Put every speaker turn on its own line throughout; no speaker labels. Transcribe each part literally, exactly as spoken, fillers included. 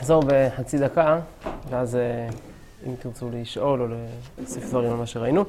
נחזור בחצי דקה, ואז אם תרצו לשאול או להוסיף דברים על מה שראינו.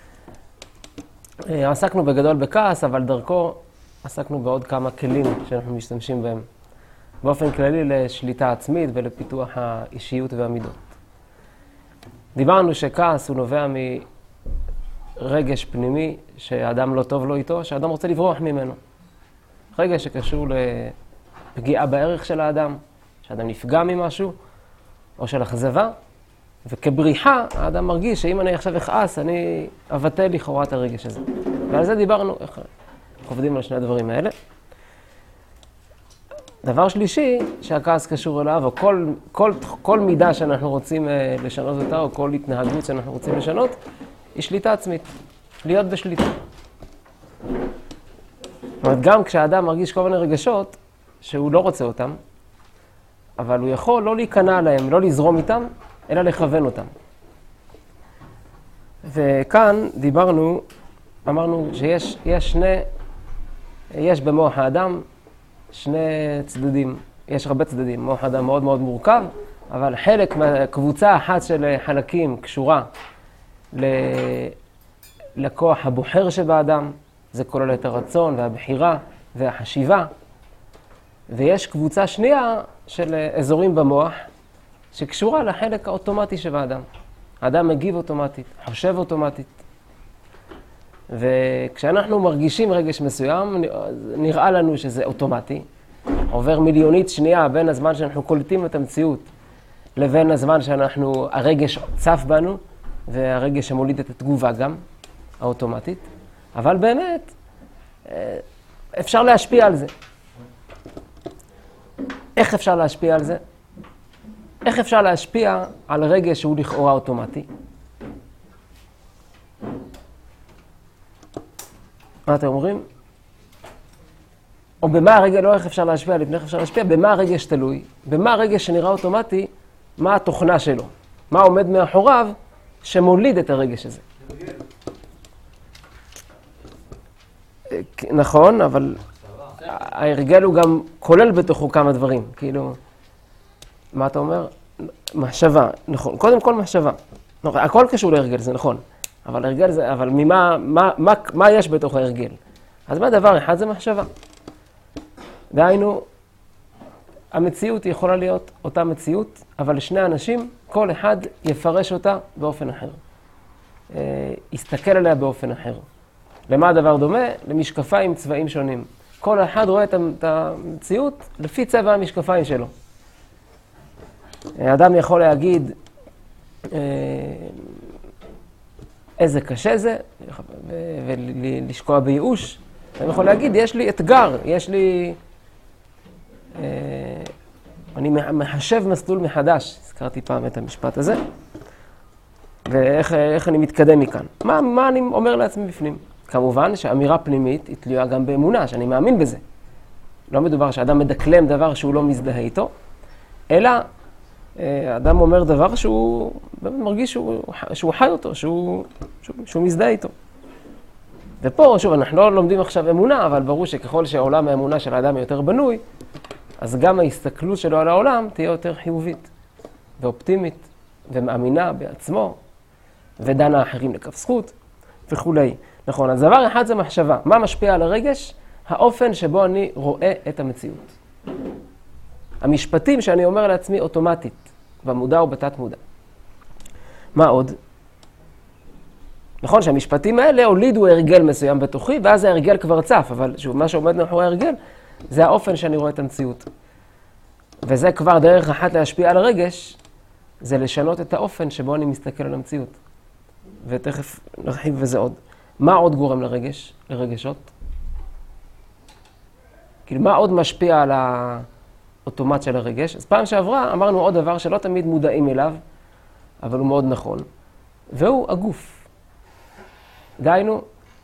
עסקנו בגדול בכעס, אבל דרכו עסקנו בעוד כמה כלים שאנחנו משתמשים בהם. באופן כללי לשליטה עצמית ולפיתוח האישיות והמידות. דיברנו שכעס הוא נובע מרגש פנימי שהאדם לא טוב לו איתו, שהאדם רוצה לברוח ממנו. רגש שקשור לפגיעה בערך של האדם, שהאדם נפגע ממשהו, או של אכזבה, וכבריחה האדם מרגיש שאם אני עכשיו אכעס, אני אבטל לכאורה את הרגש הזה. ועל זה דיברנו, איך עובדים על שני הדברים האלה. דבר שלישי, שהכעס קשור אליו, או כל, כל, כל מידה שאנחנו רוצים לשנות אותה, או כל התנהגות שאנחנו רוצים לשנות, היא שליטה עצמית, להיות בשליטה. זאת אומרת, גם כשהאדם מרגיש כל מיני רגשות, שהוא לא רוצה אותם, אבל הוא יכול לא להיכנע להם, לא לזרום איתם, אלא לכוון אותם. וכאן דיברנו, אמרנו שיש יש שני, יש במוח האדם שני צדדים, יש הרבה צדדים, מוח האדם מאוד מאוד מורכב, אבל חלק מהקבוצה אחת של חלקים קשורה לכוח הבוחר שבאדם, זה כולל את הרצון והבחירה והחשיבה, ויש קבוצה שנייה של אזורים במוח שקשורה לחלק האוטומטי שבאדם. האדם מגיב אוטומטית, חושב אוטומטית. וכשאנחנו מרגישים רגש מסוים, נראה לנו שזה אוטומטי. עובר מיליונית שנייה בין הזמן שאנחנו קולטים את המציאות לבין הזמן שאנחנו, הרגש צף בנו, והרגש שמוליד את התגובה גם, האוטומטית. אבל באמת, אפשר להשפיע על זה. איך אפשר להשפיע על זה? איך אפשר להשפיע על רגש שהוא לכאורה אוטומטי? מה אתם אומרים? או במה הרגש, לא איך אפשר להשפיע, לפני איך אפשר להשפיע, במה הרגש תלוי? במה הרגש שנראה אוטומטי, מה התוכנה שלו? מה עומד מאחוריו שמוליד את הרגש הזה? נכון, אבל ההרגל הוא גם כולל בתוכו כמה דברים, כאילו, מה אתה אומר? מחשבה, נכון, קודם כל מחשבה. נכון, הכל קשור להרגל, זה נכון, אבל הרגל זה, אבל ממה, מה, מה, מה יש בתוך ההרגל? אז מה דבר אחד זה מחשבה. דהיינו, המציאות יכולה להיות אותה מציאות, אבל לשני אנשים, כל אחד יפרש אותה באופן אחר. יסתכל עליה באופן אחר. למה הדבר דומה? למשקפיים צבעים שונים. כל אחד רואה את המציאות לפי צבע המשקפיים שלו. אדם יכול להגיד איזה קשה זה, ולשקוע בייאוש. אדם יכול להגיד, יש לי אתגר, יש לי... אני מחשב מסלול מחדש, הזכרתי פעם את המשפט הזה, ואיך איך אני מתקדם מכאן. מה, מה אני אומר לעצמי בפנים? כמובן שאמירה פנימית היא תלויה גם באמונה, שאני מאמין בזה. לא מדובר שאדם מדקלם דבר שהוא לא מזדהה איתו, אלא אדם אומר דבר שהוא מרגיש שהוא, שהוא חי אותו, שהוא, שהוא, שהוא מזדהה איתו. ופה, שוב, אנחנו לא לומדים עכשיו אמונה, אבל ברור שככל שהעולם האמונה של האדם יותר בנוי, אז גם ההסתכלות שלו על העולם תהיה יותר חיובית ואופטימית ומאמינה בעצמו, ודנה אחרים לכף זכות וכולי. נכון, אז דבר אחד זה מחשבה. מה משפיע על הרגש? האופן שבו אני רואה את המציאות. המשפטים שאני אומר לעצמי אוטומטית, במודע או בתת מודע. מה עוד? נכון שהמשפטים האלה הולידו הרגל מסוים בתוכי, ואז ההרגל כבר צף, אבל שוב, מה שעומד מאחורי ההרגל, זה האופן שאני רואה את המציאות. וזה כבר דרך אחת להשפיע על הרגש, זה לשנות את האופן שבו אני מסתכל על המציאות. ותכף נרחיב בזה עוד. מה עוד גורם לרגש, לרגשות? כאילו, מה עוד משפיע על האוטומט של הרגש? אז פעם שעברה אמרנו עוד דבר שלא תמיד מודעים אליו, אבל הוא מאוד נכון, והוא הגוף. דהיינו,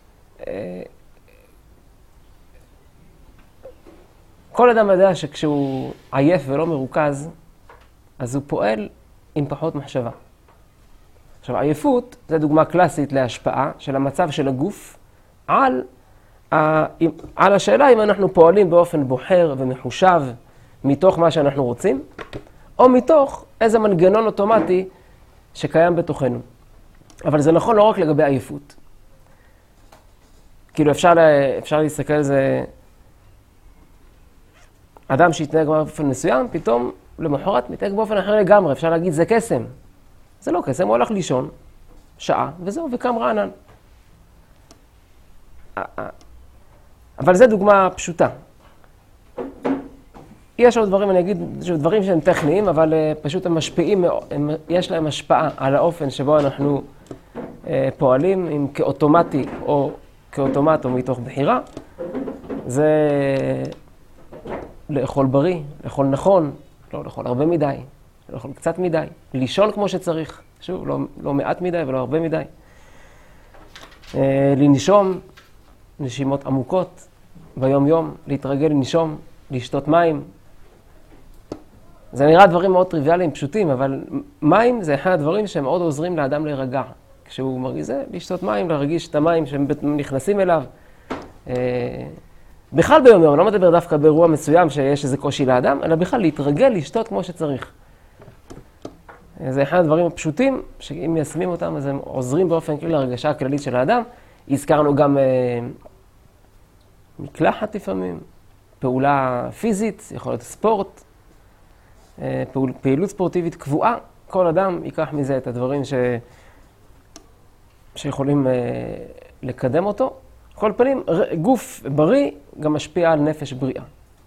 כל אדם יודע שכשהוא עייף ולא מרוכז, אז הוא פועל עם פחות מחשבה. עכשיו, עייפות זה דוגמה קלאסית להשפעה של המצב של הגוף על, על השאלה אם אנחנו פועלים באופן בוחר ומחושב מתוך מה שאנחנו רוצים, או מתוך איזה מנגנון אוטומטי שקיים בתוכנו. אבל זה נכון לא רק לגבי עייפות. כאילו אפשר, לה, אפשר להסתכל על זה, אדם שהתנהג באופן מסוים, פתאום למחרת מתנהג באופן אחר לגמרי, אפשר להגיד זה קסם. זה לא קסם, הוא הלך לישון, שעה, וזהו, וקם רענן. אבל זו דוגמה פשוטה. יש עוד דברים, אני אגיד, דברים שהם טכניים, אבל פשוט הם משפיעים, הם, יש להם השפעה על האופן שבו אנחנו אה, פועלים, אם כאוטומטי או כאוטומט או מתוך בחירה. זה לאכול בריא, לאכול נכון, לא לאכול הרבה מדי, לאכול קצת מדי, לישון כמו שצריך, שוב, לא, לא מעט מדי ולא הרבה מדי. אה, לנשום, נשימות עמוקות ביום יום, להתרגל לנשום, לשתות מים. זה נראה דברים מאוד טריוויאליים, פשוטים, אבל מים זה אחד הדברים שהם מאוד עוזרים לאדם להירגע. כשהוא מרגיש זה, לשתות מים, להרגיש את המים שהם נכנסים אליו. בכלל ביום יום, לא מדבר דווקא באירוע מסוים שיש איזה קושי לאדם, אלא בכלל להתרגל, לשתות כמו שצריך. זה אחד הדברים הפשוטים, שאם מיישמים אותם, אז הם עוזרים באופן כללי להרגשה הכללית של האדם. הזכרנו גם מקלחת לפעמים, פעולה פיזית, יכול להיות ספורט, פעול, פעילות ספורטיבית קבועה. כל אדם ייקח מזה את הדברים ש... שיכולים לקדם אותו. כל פנים, גוף בריא גם משפיע על נפש בריאה.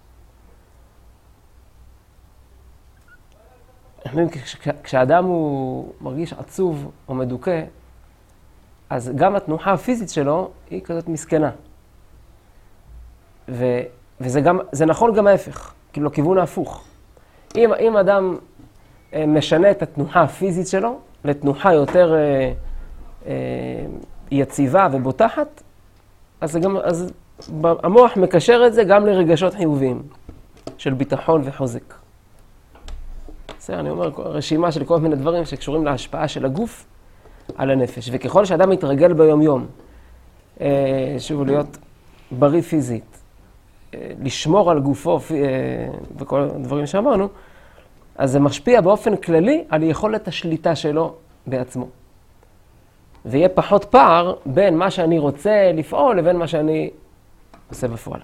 כשאדם הוא מרגיש עצוב או מדוכא, אז גם התנוחה הפיזית שלו היא כזאת מסכנה. ו, וזה גם, זה נכון גם ההפך, כאילו לכיוון ההפוך. אם, אם אדם אה, משנה את התנוחה הפיזית שלו לתנוחה יותר אה, אה, יציבה ובוטחת, אז, זה גם, אז המוח מקשר את זה גם לרגשות חיוביים של ביטחון וחוזק. בסדר, אני אומר, רשימה של כל מיני דברים שקשורים להשפעה של הגוף על הנפש. וככל שאדם מתרגל ביום יום, אה, שוב, להיות בריא פיזית, אה, לשמור על גופו אה, וכל הדברים שאמרנו, אז זה משפיע באופן כללי על יכולת השליטה שלו בעצמו. ויהיה פחות פער בין מה שאני רוצה לפעול לבין מה שאני עושה בפועל.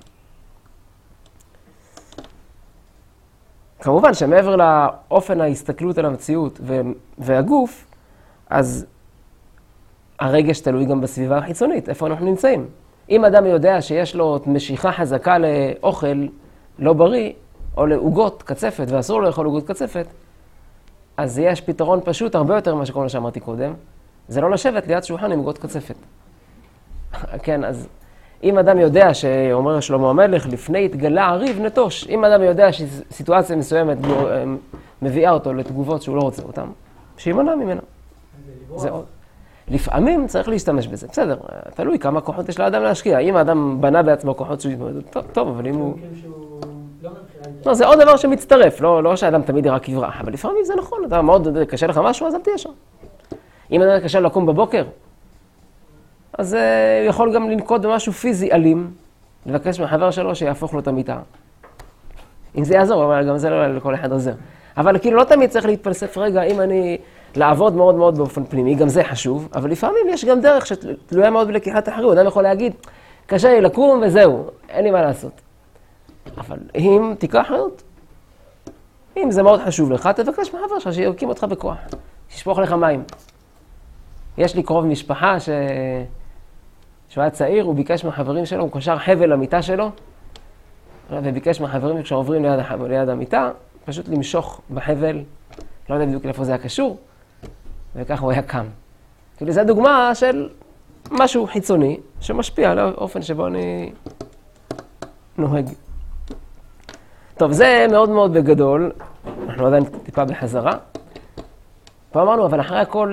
כמובן שמעבר לאופן ההסתכלות על המציאות והגוף, אז הרגש תלוי גם בסביבה החיצונית, איפה אנחנו נמצאים. אם אדם יודע שיש לו משיכה חזקה לאוכל לא בריא, או לעוגות קצפת, ואסור לו לאכול עוגות קצפת, אז יש פתרון פשוט הרבה יותר ממה שכל מה שאמרתי קודם, זה לא לשבת ליד שולחן עם עוגות קצפת. כן, אז אם אדם יודע שאומר שלמה המלך, לפני התגלה הריב נטוש, אם אדם יודע שסיטואציה מסוימת מביאה אותו לתגובות שהוא לא רוצה אותן, שימנע ממנה. זה עוד. לפעמים צריך להשתמש בזה, בסדר, תלוי כמה כוחות יש לאדם להשקיע. אם האדם בנה בעצמו כוחות שהוא יתמודד, טוב, טוב, אבל אם הוא... לא, זה עוד דבר שמצטרף, לא, לא שהאדם תמיד רק יברח, אבל לפעמים זה נכון, אתה מאוד קשה לך משהו, אז אל תהיה שם. אם אדם קשה לקום בבוקר, אז הוא יכול גם לנקוט במשהו פיזי אלים, לבקש מהחבר שלו שיהפוך לו את המיטה. אם זה יעזור, אבל גם זה לא לכל אחד עוזר. אבל כאילו לא תמיד צריך להתפלסף רגע, אם אני לעבוד מאוד מאוד באופן פנימי, גם זה חשוב, אבל לפעמים יש גם דרך שתלויה מאוד בלקיחת אחריות. אדם יכול להגיד, קשה לי לקום וזהו, אין לי מה לעשות. אבל אם תיקח אחריות, אם זה מאוד חשוב לך, תבקש מהחבר שלך שיקים אותך בכוח, שישפוך לך מים. יש לי קרוב משפחה ש... שהוא היה צעיר, הוא ביקש מהחברים שלו, הוא קשר חבל למיטה שלו, וביקש מהחברים כשעוברים ליד, ליד המיטה, פשוט למשוך בחבל, לא יודע בדיוק איפה זה היה קשור, וכך הוא היה קם. כאילו זו דוגמה של משהו חיצוני שמשפיע על האופן שבו אני נוהג. טוב, זה מאוד מאוד בגדול, אנחנו עדיין טיפה בחזרה. פה אמרנו, אבל אחרי הכל,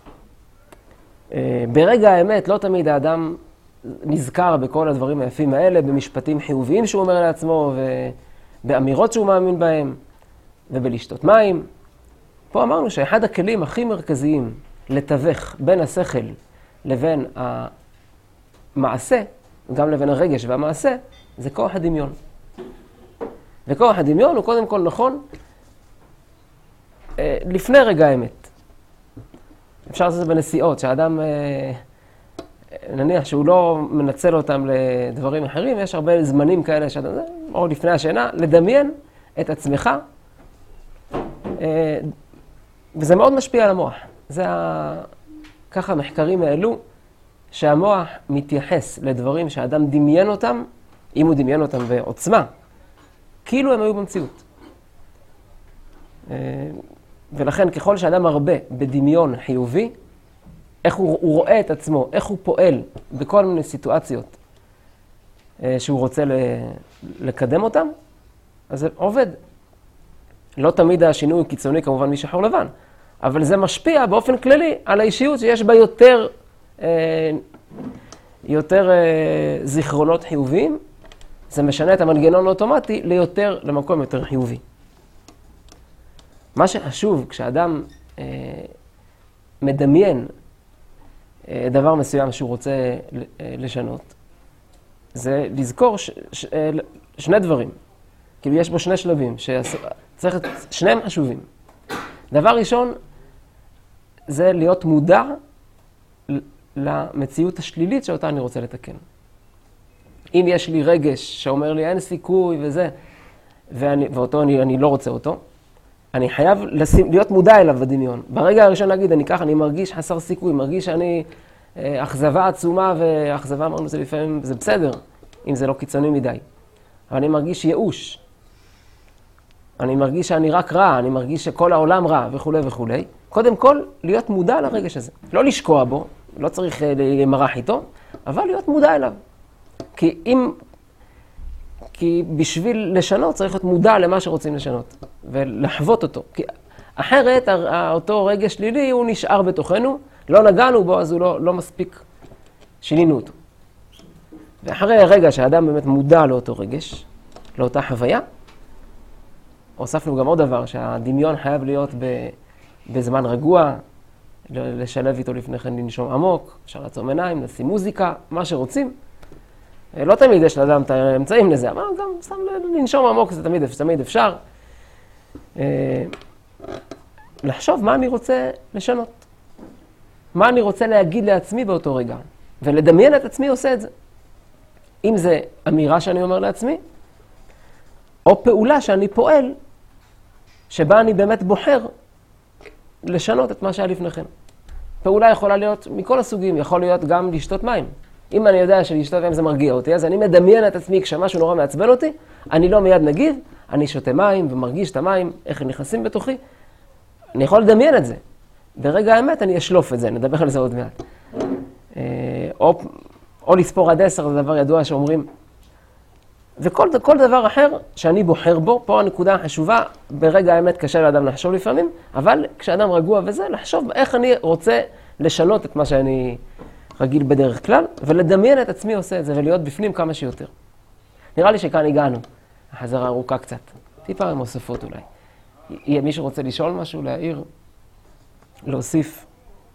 ברגע האמת לא תמיד האדם נזכר בכל הדברים היפים האלה, במשפטים חיוביים שהוא אומר לעצמו, ובאמירות שהוא מאמין בהם, ובלשתות מים. פה אמרנו שאחד הכלים הכי מרכזיים לתווך בין השכל לבין המעשה, גם לבין הרגש והמעשה, זה כוח הדמיון. וכוח הדמיון הוא קודם כל נכון לפני רגע האמת. אפשר לעשות את זה בנסיעות, שהאדם, נניח שהוא לא מנצל אותם לדברים אחרים, יש הרבה זמנים כאלה, שאדם, או לפני השינה, לדמיין את עצמך, וזה מאוד משפיע על המוח. זה ה... ככה המחקרים העלו, שהמוח מתייחס לדברים שהאדם דמיין אותם, אם הוא דמיין אותם בעוצמה, כאילו הם היו במציאות. ולכן ככל שאדם מרבה בדמיון חיובי, איך הוא, הוא רואה את עצמו, איך הוא פועל בכל מיני סיטואציות שהוא רוצה לקדם אותם, אז זה עובד. לא תמיד השינוי הוא קיצוני כמובן משחור לבן, אבל זה משפיע באופן כללי על האישיות שיש בה יותר, יותר זיכרונות חיוביים. זה משנה את המנגנון האוטומטי ליותר, למקום יותר חיובי. מה שחשוב כשאדם אה, מדמיין אה, דבר מסוים שהוא רוצה אה, לשנות, זה לזכור ש, ש, אה, שני דברים. כאילו יש בו שני שלבים, שצריך, שניהם חשובים. דבר ראשון, זה להיות מודע למציאות השלילית שאותה אני רוצה לתקן. אם יש לי רגש שאומר לי אין סיכוי וזה, ואני, ואותו אני, אני לא רוצה אותו, אני חייב לשים, להיות מודע אליו בדמיון. ברגע הראשון להגיד, אני ככה, אני מרגיש חסר סיכוי, מרגיש שאני אה, אכזבה עצומה, ואכזבה אמרנו זה לפעמים, זה בסדר, אם זה לא קיצוני מדי. אבל אני מרגיש ייאוש. אני מרגיש שאני רק רע, אני מרגיש שכל העולם רע וכו' וכו'. קודם כל, להיות מודע לרגש הזה. לא לשקוע בו, לא צריך אה, למרח איתו, אבל להיות מודע אליו. כי אם... כי בשביל לשנות צריך להיות מודע למה שרוצים לשנות, ולחוות אותו. כי אחרת, אותו רגש שלילי הוא נשאר בתוכנו, לא נגענו בו, אז הוא לא, לא מספיק שינינו אותו. ואחרי הרגע שהאדם באמת מודע לאותו רגש, לאותה חוויה, הוספנו גם עוד דבר, שהדמיון חייב להיות בזמן רגוע, לשלב איתו לפני כן לנשום עמוק, אפשר לעצום עיניים, לשים מוזיקה, מה שרוצים. לא תמיד יש לאדם את האמצעים לזה, אבל גם סתם לנשום עמוק זה תמיד, תמיד אפשר. לחשוב מה אני רוצה לשנות. מה אני רוצה להגיד לעצמי באותו רגע. ולדמיין את עצמי עושה את זה. אם זה אמירה שאני אומר לעצמי, או פעולה שאני פועל, שבה אני באמת בוחר לשנות את מה שהיה לפני כן. פעולה יכולה להיות מכל הסוגים, יכול להיות גם לשתות מים. אם אני יודע שלשתות מים זה מרגיע אותי, אז אני מדמיין את עצמי כשמשהו נורא מעצבן אותי, אני לא מיד נגיב, אני שותה מים ומרגיש את המים, איך הם נכנסים בתוכי. אני יכול לדמיין את זה. ברגע האמת אני אשלוף את זה, נדבר על זה עוד מעט. או, או לספור עד עשר, זה דבר ידוע שאומרים. וכל כל דבר אחר שאני בוחר בו, פה הנקודה החשובה, ברגע האמת קשה לאדם לחשוב לפעמים, אבל כשאדם רגוע וזה, לחשוב איך אני רוצה לשנות את מה שאני רגיל בדרך כלל, ולדמיין את עצמי עושה את זה, ולהיות בפנים כמה שיותר. נראה לי שכאן הגענו, החזרה ארוכה קצת. טיפה עם הוספות אולי. יהיה מי שרוצה לשאול משהו, להעיר, להוסיף.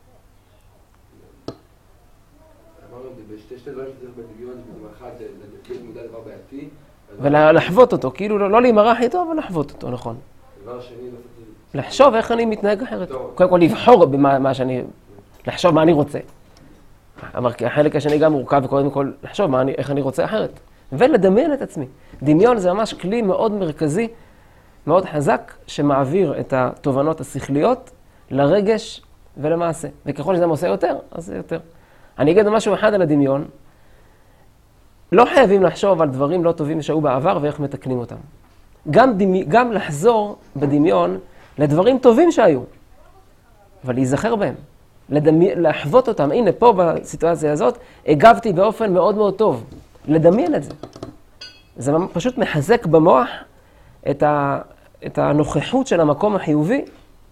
אמרנו, בשתי שתי דברים שצריך בדמיון, בדמיון אחד, להיות מודע דבר בעייתי.
ולחוות אותו, כאילו לא להימרח איתו, אבל לחוות אותו, נכון.
דבר שני,
לחשוב איך אני מתנהג אחרת. קודם כל לבחור במה שאני, לחשוב מה אני רוצה. אמר, כי החלק השני גם מורכב, וקודם כל לחשוב מה אני, איך אני רוצה אחרת. ולדמיין את עצמי. דמיון זה ממש כלי מאוד מרכזי, מאוד חזק, שמעביר את התובנות השכליות לרגש ולמעשה. וככל שזה עושה יותר, אז זה יותר. אני אגיד משהו אחד על הדמיון. לא חייבים לחשוב על דברים לא טובים שהיו בעבר ואיך מתקנים אותם. גם, דמי, גם לחזור בדמיון לדברים טובים שהיו, אבל להיזכר בהם. לדמי, לחוות אותם. הנה, פה בסיטואציה הזאת, הגבתי באופן מאוד מאוד טוב. לדמיין את זה. זה פשוט מחזק במוח את, ה, את הנוכחות של המקום החיובי,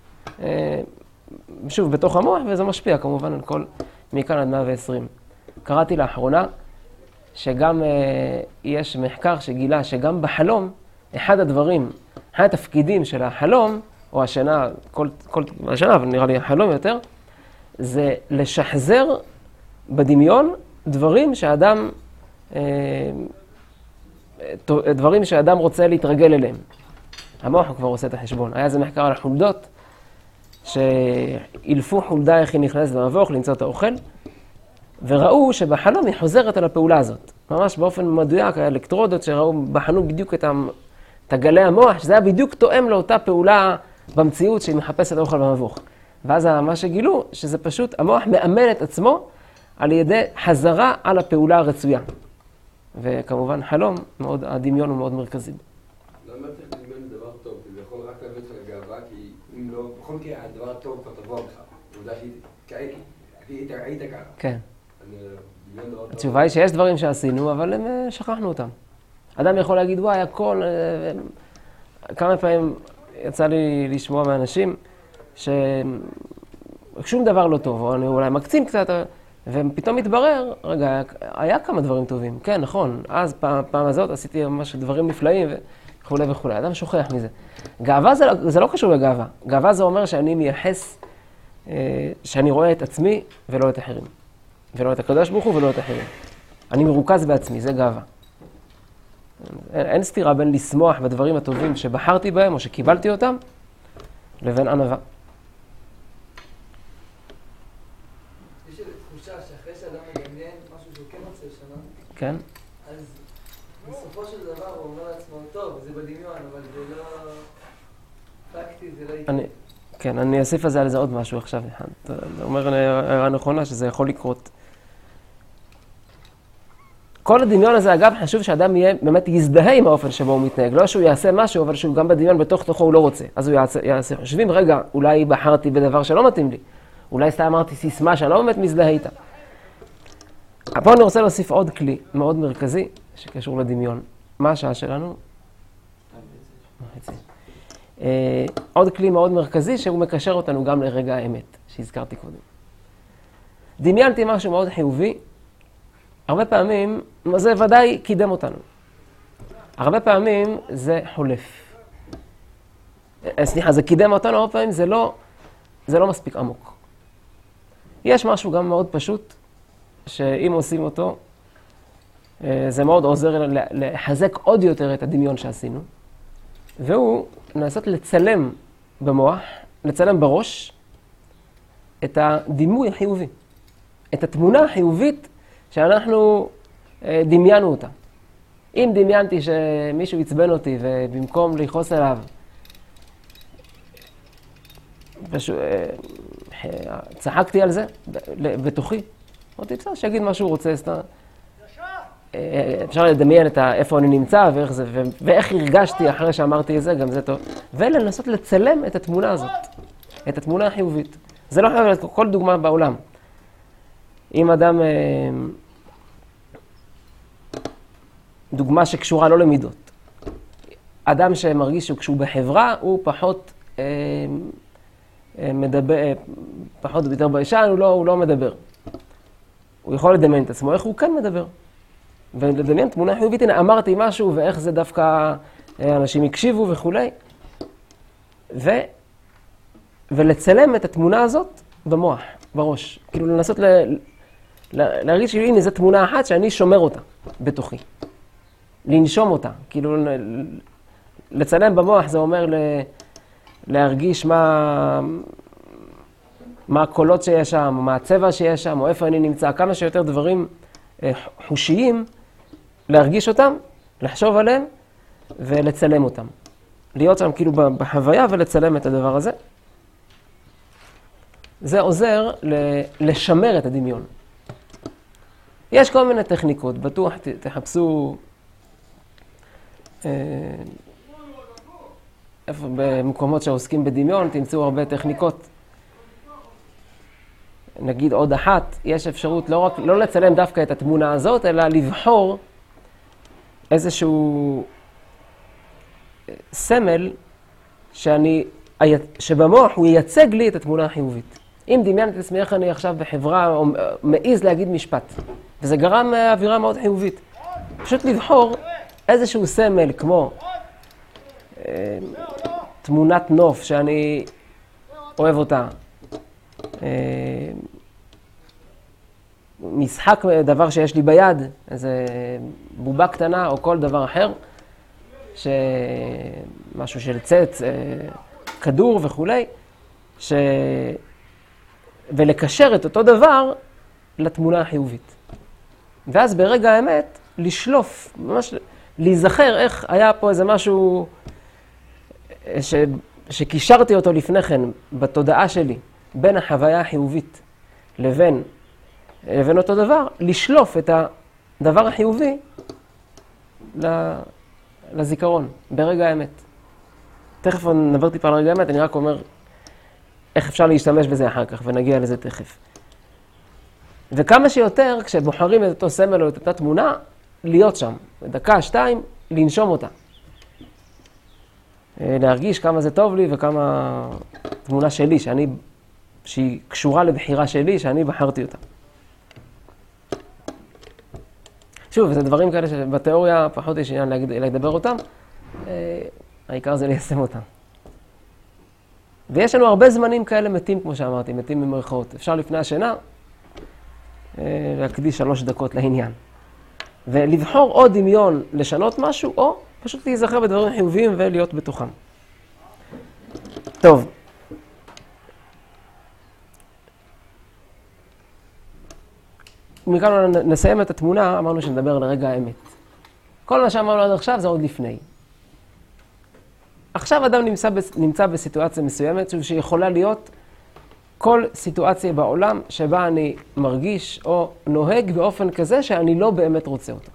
שוב, בתוך המוח, וזה משפיע כמובן על כל מכאן עד מאה ועשרים. קראתי לאחרונה שגם יש מחקר שגילה שגם בחלום, אחד הדברים, אחד התפקידים של החלום, או השינה, כל, כל השנה, אבל נראה לי החלום יותר, זה לשחזר בדמיון דברים שאדם, דברים שאדם רוצה להתרגל אליהם. המוח הוא כבר עושה את החשבון. היה איזה מחקר על החולדות, שאילפו חולדה איך היא נכנסת למבוך למצוא את האוכל, וראו שבחלום היא חוזרת על הפעולה הזאת. ממש באופן מדויק, האלקטרודות שראו, בחנו בדיוק את, את הגלי המוח, שזה היה בדיוק תואם לאותה פעולה במציאות שהיא מחפשת האוכל במבוך. ואז מה שגילו, שזה פשוט, המוח מאמן את עצמו על ידי חזרה על הפעולה הרצויה. וכמובן חלום, מאוד, הדמיון הוא מאוד מרכזי.
למה צריך לדמיון דבר טוב? זה יכול רק להביא אותך לגאווה, כי אם לא, בכל מקרה הדבר הטוב כבר תבוא בך. עובדה שהיית ככה.
כן. התשובה היא שיש דברים שעשינו, אבל הם שכחנו אותם. אדם יכול להגיד, וואי, הכל... כמה פעמים יצא לי לשמוע מאנשים ששום דבר לא טוב, או אני אולי מקצין קצת, ופתאום מתברר, רגע, היה כמה דברים טובים. כן, נכון, אז פעם, פעם הזאת עשיתי ממש דברים נפלאים וכו' וכו'. אדם שוכח מזה. גאווה זה, זה לא קשור לגאווה. גאווה זה אומר שאני מייחס, שאני רואה את עצמי ולא את אחרים. ולא את הקדוש ברוך הוא ולא את אחרים. אני מרוכז בעצמי, זה גאווה. אין, אין סתירה בין לשמוח בדברים הטובים שבחרתי בהם או שקיבלתי אותם, לבין ענווה.
יש איזו תחושה שאחרי שאדם מדמיין משהו שהוא כן רוצה לשנות,
כן?
אז בסופו של דבר הוא אומר לעצמו, טוב, זה בדמיון, אבל זה לא פרקטי, זה לא יקרה.
כן, אני אוסיף על זה על זה עוד משהו עכשיו. אתה אומר הערה נכונה שזה יכול לקרות. כל הדמיון הזה, אגב, חשוב שאדם יהיה, באמת יזדהה עם האופן שבו הוא מתנהג. לא שהוא יעשה משהו, אבל שהוא גם בדמיון בתוך תוכו הוא לא רוצה. אז הוא יעשה, יעשה. חושבים, רגע, אולי בחרתי בדבר שלא מתאים לי. אולי סתם אמרתי סיסמה שאני לא באמת מזדהה איתה. פה אני רוצה להוסיף עוד כלי מאוד מרכזי שקשור לדמיון. מה השעה שלנו? Uh, עוד כלי מאוד מרכזי שהוא מקשר אותנו גם לרגע האמת, שהזכרתי קודם. דמיינתי משהו מאוד חיובי, הרבה פעמים, זה ודאי קידם אותנו. הרבה פעמים זה חולף. סליחה, זה קידם אותנו, הרבה פעמים זה לא, זה לא מספיק עמוק. יש משהו גם מאוד פשוט, שאם עושים אותו, זה מאוד עוזר לחזק עוד יותר את הדמיון שעשינו, והוא לנסות לצלם במוח, לצלם בראש, את הדימוי החיובי. את התמונה החיובית שאנחנו דמיינו אותה. אם דמיינתי שמישהו יצבן אותי ובמקום לכעוס עליו, פשוט, צחקתי על זה בתוכי, אמרתי, בסדר, שיגיד מה שהוא רוצה, סתם. אפשר לדמיין את איפה אני נמצא ואיך זה, ואיך הרגשתי אחרי שאמרתי את זה, גם זה טוב. ולנסות לצלם את התמונה הזאת, את התמונה החיובית. זה לא חייב להיות כל דוגמה בעולם. אם אדם, דוגמה שקשורה לא למידות. אדם שמרגיש שכשהוא בחברה, הוא פחות מדבר, פחות או יותר ביישן, הוא לא, הוא לא מדבר. הוא יכול לדמיין את עצמו, איך הוא כן מדבר. ולדמיין תמונה חיובית, הנה אמרתי משהו ואיך זה דווקא אנשים הקשיבו וכו'. ו... ולצלם את התמונה הזאת במוח, בראש. כאילו לנסות ל... להרגיש שהנה זו תמונה אחת שאני שומר אותה בתוכי. לנשום אותה. כאילו לצלם במוח זה אומר ל... להרגיש מה... מה הקולות שיש שם, מה הצבע שיש שם, או איפה אני נמצא, כמה שיותר דברים חושיים, להרגיש אותם, לחשוב עליהם ולצלם אותם. להיות שם כאילו בחוויה ולצלם את הדבר הזה. זה עוזר לשמר את הדמיון. יש כל מיני טכניקות, בטוח תחפשו איפה במקומות שעוסקים בדמיון, תמצאו הרבה טכניקות. נגיד עוד אחת, יש אפשרות לא רק, לא לצלם דווקא את התמונה הזאת, אלא לבחור איזשהו סמל שאני, שבמוח הוא ייצג לי את התמונה החיובית. אם דמיינתי את עצמי איך אני עכשיו בחברה, או מעיז להגיד משפט, וזה גרם אווירה מאוד חיובית. פשוט לבחור איזשהו סמל כמו אה, תמונת נוף שאני אוהב אותה, משחק, דבר שיש לי ביד, איזה בובה קטנה או כל דבר אחר, משהו של צץ, כדור וכולי, ש... ולקשר את אותו דבר לתמונה החיובית. ואז ברגע האמת, לשלוף, ממש להיזכר איך היה פה איזה משהו ש... שקישרתי אותו לפני כן בתודעה שלי, בין החוויה החיובית לבין, לבין אותו דבר, לשלוף את הדבר החיובי לזיכרון, ברגע האמת. תכף נדבר טיפה על רגע האמת, אני רק אומר איך אפשר להשתמש בזה אחר כך, ונגיע לזה תכף. וכמה שיותר, כשבוחרים את אותו סמל או את אותה תמונה, להיות שם, בדקה, שתיים, לנשום אותה. להרגיש כמה זה טוב לי וכמה תמונה שלי, שאני, שהיא קשורה לבחירה שלי, שאני בחרתי אותה. שוב, זה דברים כאלה שבתיאוריה פחות יש עניין לדבר אותם, העיקר זה ליישם אותם. ויש לנו הרבה זמנים כאלה מתים, כמו שאמרתי, מתים במרכאות. אפשר לפני השינה להקדיש שלוש דקות לעניין. ולבחור או דמיון לשנות משהו, או פשוט להיזכר בדברים חיוביים ולהיות בתוכם. טוב. מכאן נסיים את התמונה, אמרנו שנדבר לרגע האמת. כל מה שאמרנו עד עכשיו זה עוד לפני. עכשיו אדם נמצא, נמצא בסיטואציה מסוימת, שיכולה להיות כל סיטואציה בעולם שבה אני מרגיש או נוהג באופן כזה שאני לא באמת רוצה אותה.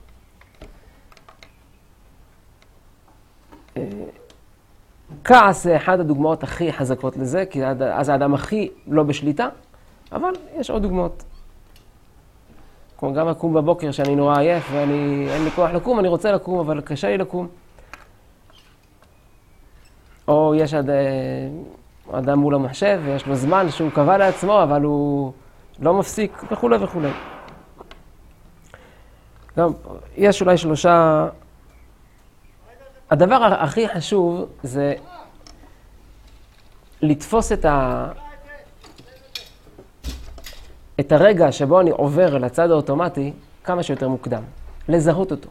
כעס זה אחד הדוגמאות הכי חזקות לזה, כי אז האדם הכי לא בשליטה, אבל יש עוד דוגמאות. כמו גם לקום בבוקר שאני נורא עייף ואני, אין לי כוח לקום, אני רוצה לקום, אבל קשה לי לקום. או יש עד, אדם מול המחשב ויש לו זמן שהוא קבע לעצמו, אבל הוא לא מפסיק וכו' וכו'. גם יש אולי שלושה... הדבר הכי חשוב זה לתפוס את, ה... את הרגע שבו אני עובר לצד האוטומטי כמה שיותר מוקדם. לזהות אותו.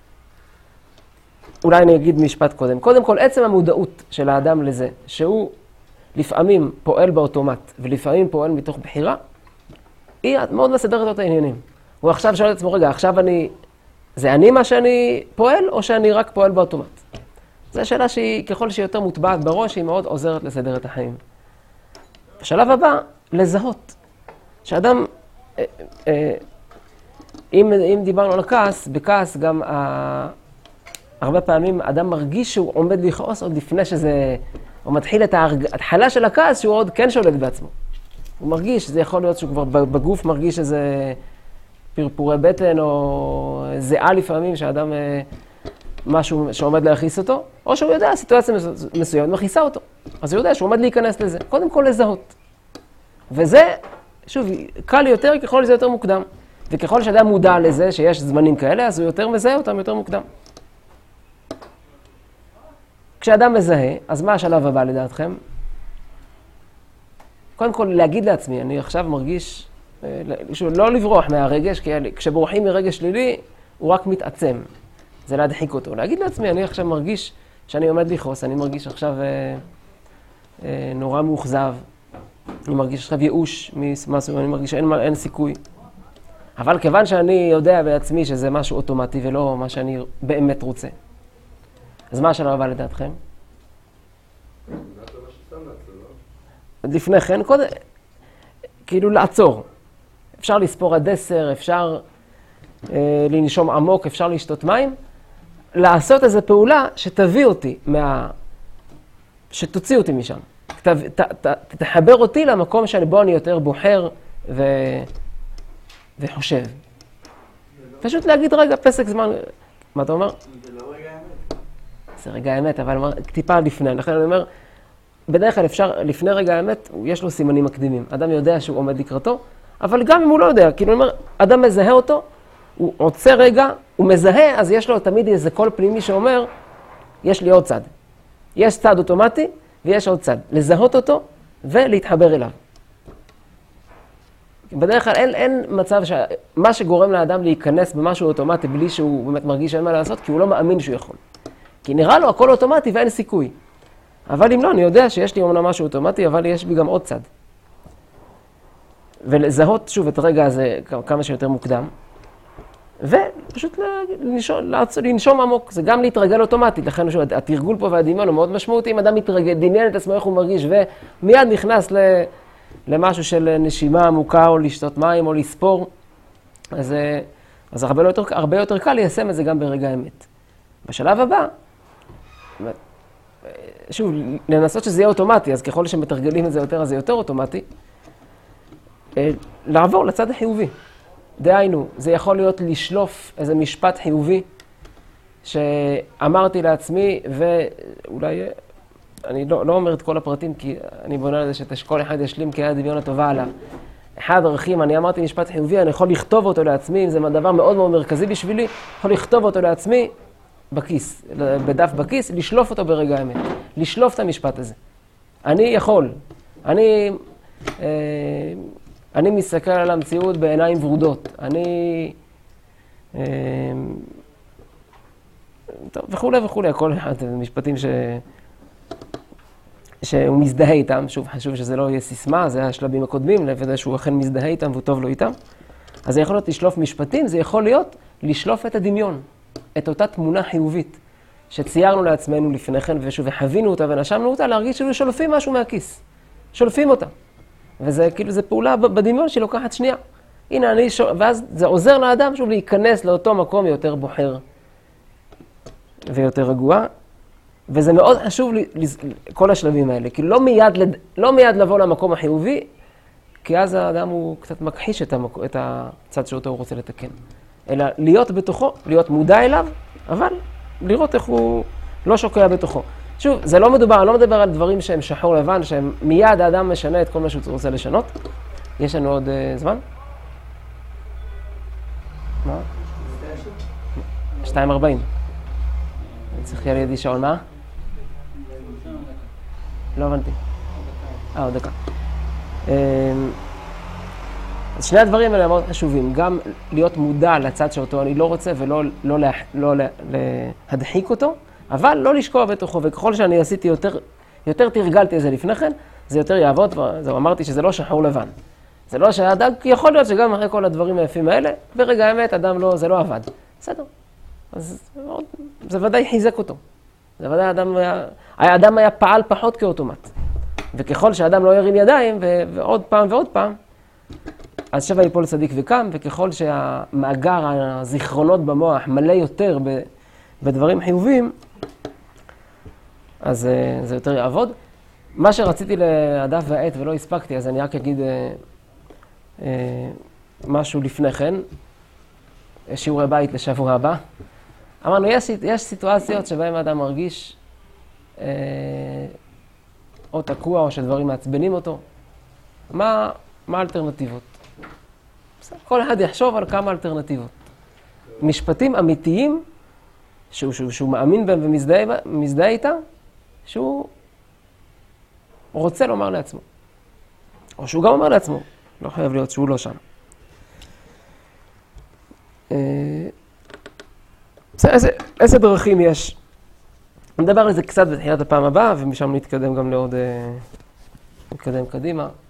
אולי אני אגיד משפט קודם. קודם כל, עצם המודעות של האדם לזה, שהוא לפעמים פועל באוטומט ולפעמים פועל מתוך בחירה, היא מאוד מסדרת את העניינים. הוא עכשיו שואל את עצמו, רגע, עכשיו אני... זה אני מה שאני פועל או שאני רק פועל באוטומט? זו שאלה שהיא, ככל שהיא יותר מוטבעת בראש, היא מאוד עוזרת לסדר את החיים. בשלב הבא, לזהות. שאדם, אה, אה, אם, אם דיברנו על הכעס, בכעס גם ה... הרבה פעמים אדם מרגיש שהוא עומד לכעוס עוד לפני שזה... הוא מתחיל את ההתחלה של הכעס שהוא עוד כן שולט בעצמו. הוא מרגיש, זה יכול להיות שהוא כבר בגוף מרגיש איזה פרפורי בטן או זיעה לפעמים שהאדם משהו שעומד להכיס אותו, או שהוא יודע, סיטואציה מסוימת מכיסה אותו. אז הוא יודע שהוא עומד להיכנס לזה. קודם כל לזהות. וזה, שוב, קל יותר ככל שזה יותר מוקדם. וככל שאדם מודע לזה שיש זמנים כאלה, אז הוא יותר מזהה אותם יותר מוקדם. כשאדם מזהה, אז מה השלב הבא לדעתכם? קודם כל להגיד לעצמי, אני עכשיו מרגיש, לא לברוח מהרגש, כי כשבורחים מרגש שלילי, הוא רק מתעצם. זה להדחיק אותו. להגיד לעצמי, אני עכשיו מרגיש שאני עומד לכעוס, אני מרגיש עכשיו אה, אה, נורא מאוכזב, אני מרגיש עכשיו ייאוש ממשהו, אני מרגיש שאין אין סיכוי. אבל כיוון שאני יודע בעצמי שזה משהו אוטומטי ולא מה שאני באמת רוצה. אז מה השלב הבא לדעתכם? לפני כן, קודם, כאילו לעצור. אפשר לספור עד עשר, אפשר אה, לנשום עמוק, אפשר לשתות מים. לעשות איזו פעולה שתביא אותי, מה... שתוציא אותי משם. ת, ת, ת, תחבר אותי למקום שבו אני יותר בוחר ו... וחושב. פשוט להגיד רגע, פסק זמן. מה אתה אומר?
זה לא רגע האמת.
זה רגע האמת, אבל טיפה לפני. לכן אני אומר, בדרך כלל אפשר, לפני רגע האמת, יש לו סימנים מקדימים. אדם יודע שהוא עומד לקראתו, אבל גם אם הוא לא יודע, כאילו אני אומר, אדם מזהה אותו, הוא עוצר רגע, הוא מזהה, אז יש לו תמיד איזה קול פנימי שאומר, יש לי עוד צד. יש צד אוטומטי ויש עוד צד. לזהות אותו ולהתחבר אליו. בדרך כלל אין, אין מצב שמה שגורם לאדם להיכנס במשהו אוטומטי בלי שהוא באמת מרגיש שאין מה לעשות, כי הוא לא מאמין שהוא יכול. כי נראה לו הכל אוטומטי ואין סיכוי. אבל אם לא, אני יודע שיש לי אומנם משהו אוטומטי, אבל יש בי גם עוד צד. ולזהות שוב את הרגע הזה כמה שיותר מוקדם, ופשוט לנשום, לנשום עמוק, זה גם להתרגל אוטומטית, לכן שוב, התרגול פה והדמיון הוא מאוד משמעותי, אם אדם מתרגל, דמיין את עצמו איך הוא מרגיש, ומיד נכנס ל, למשהו של נשימה עמוקה, או לשתות מים, או לספור, אז, אז הרבה יותר, הרבה יותר קל ליישם את זה גם ברגע האמת. בשלב הבא, שוב, לנסות שזה יהיה אוטומטי, אז ככל שמתרגלים את זה יותר, אז זה יותר אוטומטי, לעבור לצד החיובי. דהיינו, זה יכול להיות לשלוף איזה משפט חיובי שאמרתי לעצמי, ואולי, אני לא, לא אומר את כל הפרטים, כי אני בונה לזה שכל אחד ישלים כי היה דמיון הטובה עליו. אחד הדרכים, אני אמרתי משפט חיובי, אני יכול לכתוב אותו לעצמי, אם זה דבר מאוד מאוד מרכזי בשבילי, יכול לכתוב אותו לעצמי בכיס, בדף בכיס, לשלוף אותו ברגע האמת, לשלוף את המשפט הזה. אני יכול, אני... אה, אני מסתכל על המציאות בעיניים ורודות. אני... אה, טוב, וכולי וכולי, הכל אחד, משפטים ש... שהוא מזדהה איתם. שוב, חשוב שזה לא יהיה סיסמה, זה השלבים הקודמים, לוודא שהוא אכן מזדהה איתם והוא טוב לו איתם. אז זה יכול להיות לשלוף משפטים, זה יכול להיות לשלוף את הדמיון, את אותה תמונה חיובית שציירנו לעצמנו לפני כן, ושוב, וחווינו אותה ונשמנו אותה, להרגיש שאנחנו שולפים משהו מהכיס. שולפים אותה. וזה כאילו, זה פעולה בדמיון שלוקחת שנייה. הנה, אני שואל, ואז זה עוזר לאדם שוב להיכנס לאותו מקום יותר בוחר ויותר רגוע. וזה מאוד חשוב כל השלבים האלה. כאילו, לא מיד, לא מיד לבוא למקום החיובי, כי אז האדם הוא קצת מכחיש את, המק... את הצד שאותו הוא רוצה לתקן. אלא להיות בתוכו, להיות מודע אליו, אבל לראות איך הוא לא שוקע בתוכו. שוב, זה לא מדובר, אני לא מדבר על דברים שהם שחור לבן, שהם מיד האדם משנה את כל מה שהוא רוצה לשנות. יש לנו עוד uh, זמן? מה? שתיים ארבעים. אני צריך יהיה לידי שעון, מה? לא הבנתי. אה, עוד דקה. אז שני הדברים האלה מאוד חשובים, גם להיות מודע לצד שאותו אני לא רוצה ולא לא, לא, לא, להדחיק אותו, אבל לא לשקוע בתוכו, וככל שאני עשיתי יותר, יותר תרגלתי את זה לפני כן, זה יותר יעבוד, וזהו, אמרתי שזה לא שחור לבן. זה לא שהאדם, יכול להיות שגם אחרי כל הדברים היפים האלה, ברגע האמת, אדם לא, זה לא עבד. בסדר. אז זה ודאי חיזק אותו. זה ודאי האדם היה, האדם היה פעל פחות כאוטומט. וככל שהאדם לא ירים ידיים, ועוד פעם ועוד פעם, אז שווה ליפול צדיק וקם, וככל שהמאגר הזיכרונות במוח מלא יותר בדברים חיובים, אז זה יותר יעבוד. מה שרציתי לדף והעט ולא הספקתי, אז אני רק אגיד אה, אה, משהו לפני כן, שיעורי בית לשבוע הבא. אמרנו, יש, יש סיטואציות שבהן האדם מרגיש אה, או תקוע או שדברים מעצבנים אותו. מה, מה האלטרנטיבות? כל אחד יחשוב על כמה אלטרנטיבות. משפטים אמיתיים, שהוא, שהוא, שהוא מאמין בהם ומזדהה איתם, שהוא רוצה לומר לעצמו. או שהוא גם אומר לעצמו. לא חייב להיות שהוא לא שם. איזה, איזה דרכים יש? נדבר על זה קצת בתחילת הפעם הבאה, ומשם נתקדם גם לעוד... נתקדם קדימה.